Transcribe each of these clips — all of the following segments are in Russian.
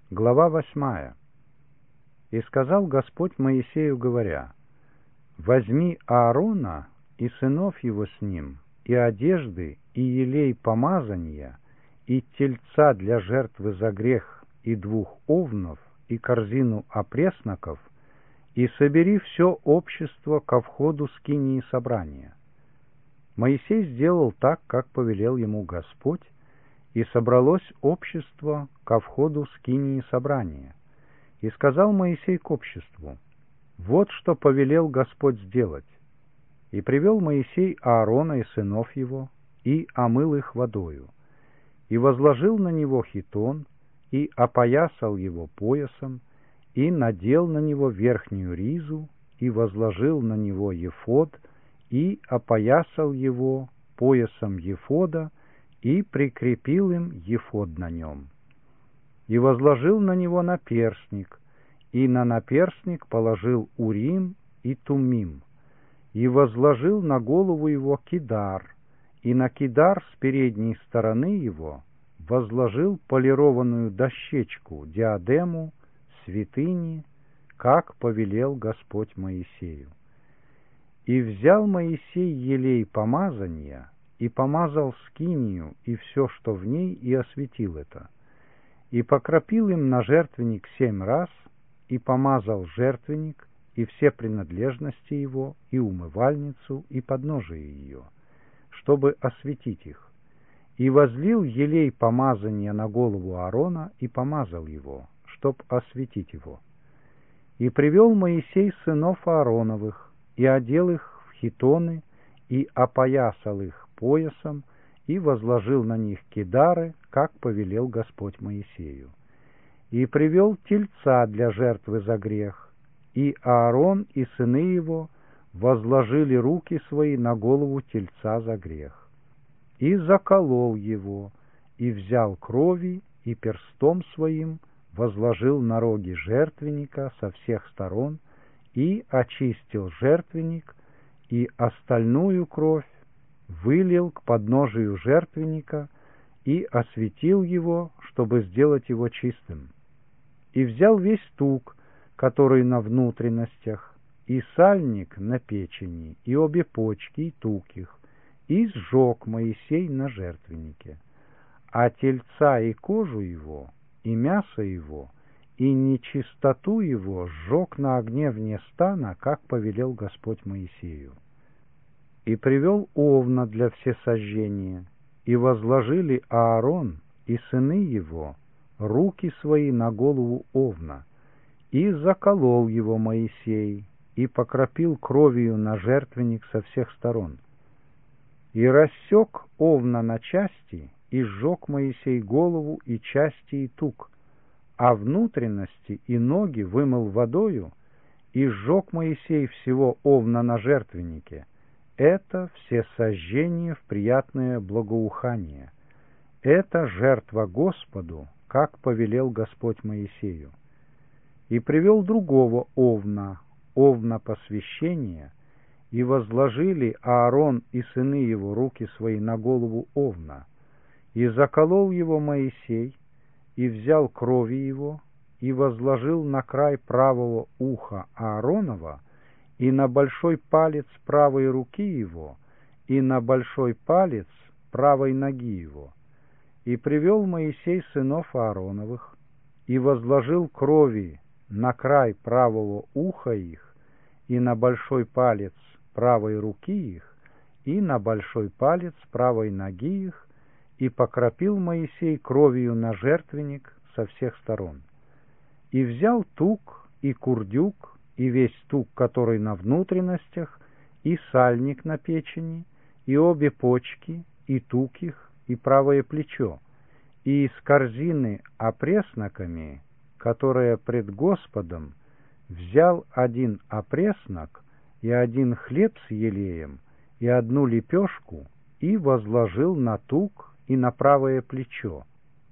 Глава 8. «И сказал Господь Моисею, говоря: возьми Аарона и сынов его с ним, и одежды, и елей помазания, и тельца для жертвы за грех, и 2 овнов, и корзину опресноков, и собери все общество ко входу скинии собрания». Моисей сделал так, как повелел ему Господь, и собралось общество ко входу скинии собрания. И сказал Моисей к обществу: вот что повелел Господь сделать. И привел Моисей Аарона и сынов его, и омыл их водою, и возложил на него хитон, и опоясал его поясом, и надел на него верхнюю ризу, и возложил на него ефод, и опоясал его поясом ефода, и прикрепил им ефод на нем. И возложил на него наперстник, и на наперстник положил Урим и Тумим, и возложил на голову его кидар, и на кидар с передней стороны его возложил полированную дощечку, диадему, святыни, как повелел Господь Моисею. И взял Моисей елей помазания, и помазал скинию и все, что в ней, и осветил это. И покропил им на жертвенник 7 раз, и помазал жертвенник, и все принадлежности его, и умывальницу, и подножие ее, чтобы осветить их. И возлил елей помазания на голову Аарона, и помазал его, чтоб осветить его. И привел Моисей сынов Аароновых, и одел их в хитоны, и опоясал их поясом, и возложил на них кидары, как повелел Господь Моисею. И привел тельца для жертвы за грех, и Аарон и сыны его возложили руки свои на голову тельца за грех. И заколол его, и взял крови, и перстом своим возложил на роги жертвенника со всех сторон, и очистил жертвенник, и остальную кровь вылил к подножию жертвенника, и осветил его, чтобы сделать его чистым. И взял весь тук, который на внутренностях, и сальник на печени, и обе почки, и тук их, и сжег Моисей на жертвеннике. А тельца и кожу его, и мясо его, и нечистоту его сжег на огне вне стана, как повелел Господь Моисею. И привел овна для всесожжения, и возложили Аарон и сыны его руки свои на голову овна, и заколол его Моисей, и покропил кровью на жертвенник со всех сторон. И рассек овна на части, и сжег Моисей голову и части и тук, а внутренности и ноги вымыл водою, и сжег Моисей всего овна на жертвеннике. Это всесожжение в приятное благоухание. Это жертва Господу, как повелел Господь Моисею. И привел другого овна посвящения, и возложили Аарон и сыны его руки свои на голову овна, и заколол его Моисей, и взял крови его, и возложил на край правого уха Ааронова, и на большой палец правой руки его, и на большой палец правой ноги его. И привел Моисей сынов Аароновых, и возложил крови на край правого уха их, и на большой палец правой руки их, и на большой палец правой ноги их, и покропил Моисей кровью на жертвенник со всех сторон. И взял тук и курдюк, и весь тук, который на внутренностях, и сальник на печени, и обе почки, и тук их, и правое плечо, и из корзины опресноками, которая пред Господом, взял 1 опреснок, и 1 хлеб с елеем, и 1 лепешку, и возложил на тук и на правое плечо.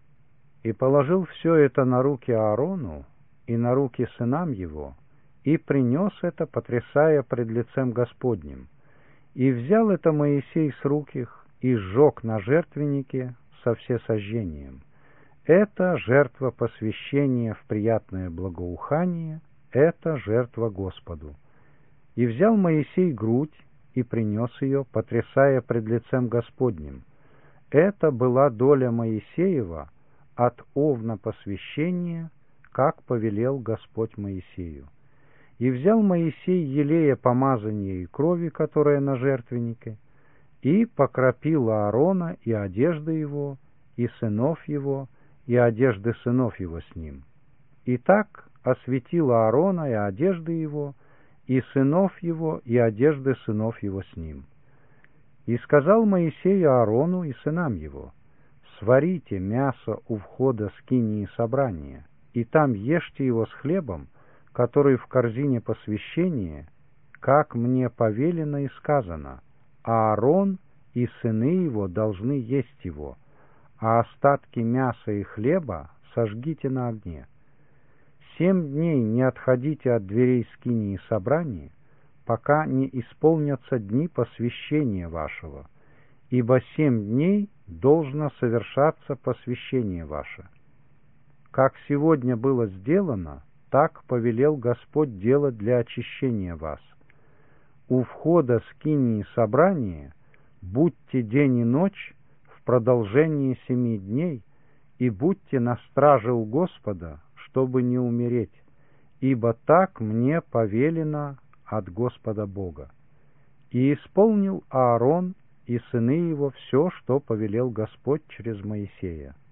И положил все это на руки Аарону и на руки сынам его, и принес это, потрясая пред лицем Господним. И взял это Моисей с рук их, и сжег на жертвеннике со всесожжением. Это жертва посвящения в приятное благоухание, это жертва Господу. И взял Моисей грудь и принес ее, потрясая пред лицем Господним. Это была доля Моисеева от овна посвящения, как повелел Господь Моисею. И взял Моисей елея помазания и крови, которая на жертвеннике, и покропил Аарона и одежды его, и сынов его, и одежды сынов его с ним. И так осветил Аарона и одежды его, и сынов его, и одежды сынов его с ним. И сказал Моисей Аарону и сынам его: сварите мясо у входа скинии собрания, и там ешьте его с хлебом, который в корзине посвящения, как мне повелено и сказано. Аарон и сыны его должны есть его, а остатки мяса и хлеба сожгите на огне. 7 дней не отходите от дверей скинии собрания, пока не исполнятся дни посвящения вашего, ибо 7 дней должно совершаться посвящение ваше. Как сегодня было сделано, так повелел Господь делать для очищения вас. У входа скинии собрания будьте день и ночь в продолжении 7 дней, и будьте на страже у Господа, чтобы не умереть, ибо так мне повелено от Господа Бога. И исполнил Аарон и сыны его все, что повелел Господь через Моисея.